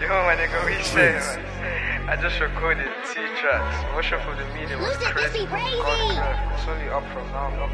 Yo, my nigga, what you saying, man? I just recorded 2 tracks. Motion for the medium was crazy. It's only up from now.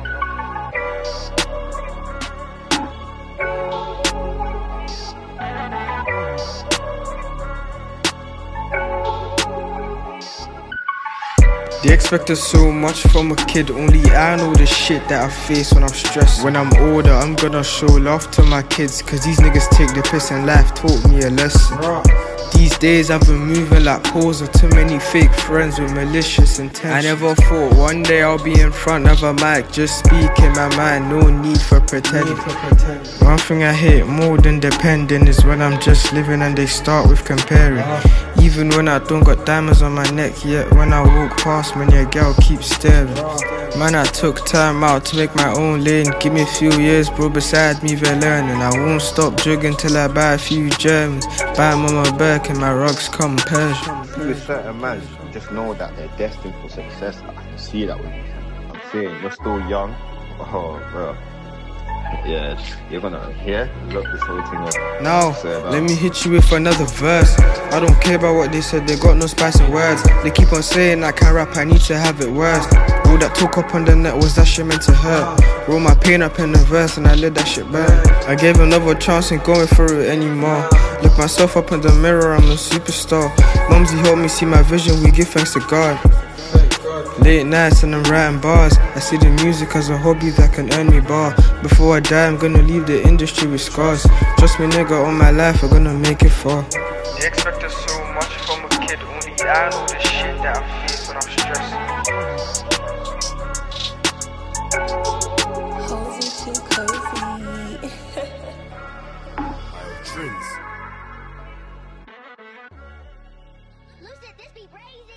They expected so much from a kid, only I know the shit that I face when I'm stressed. When I'm older, I'm gonna show love to my kids, cause these niggas take the piss and life taught me a lesson. These days I've been moving like poser, too many fake friends with malicious intent. I never thought one day I'll be in front of a mic, just speaking my mind, no need for pretending. One thing I hate more than depending is when I'm just living and they start with comparing. Even when I don't got diamonds on my neck, yet when I walk past me, your girl keeps staring. Man, I took time out to make my own lane. Give me a few years, bro, beside me they're learning. I won't stop jogging till I buy a few gems. Buy Mama Burke and my rugs come Persian. With certain men, just know that they're destined for success. I can see that with you. I'm saying, you're still young. Oh, bro. Yeah, you're gonna look this whole thing up. Now, let me hit you with another verse. I don't care about what they said, they got no spice in words. They keep on saying I can't rap, I need to have it worse. All that talk up on the net was that shit meant to hurt. Roll my pain up in the verse and I let that shit burn. I gave another chance, ain't going through it anymore. Look myself up in the mirror, I'm a superstar. Mumsy helped me see my vision, we give thanks to God. Late nights and I'm writing bars. I see the music as a hobby that can earn me bar. Before I die, I'm gonna leave the industry with scars. Trust me, nigga, all my life, I'm gonna make it far. They expected so much from a kid, only I know the shit that I face when I'm stressed. Cozy too cozy. Dreams. Lose it, this be crazy.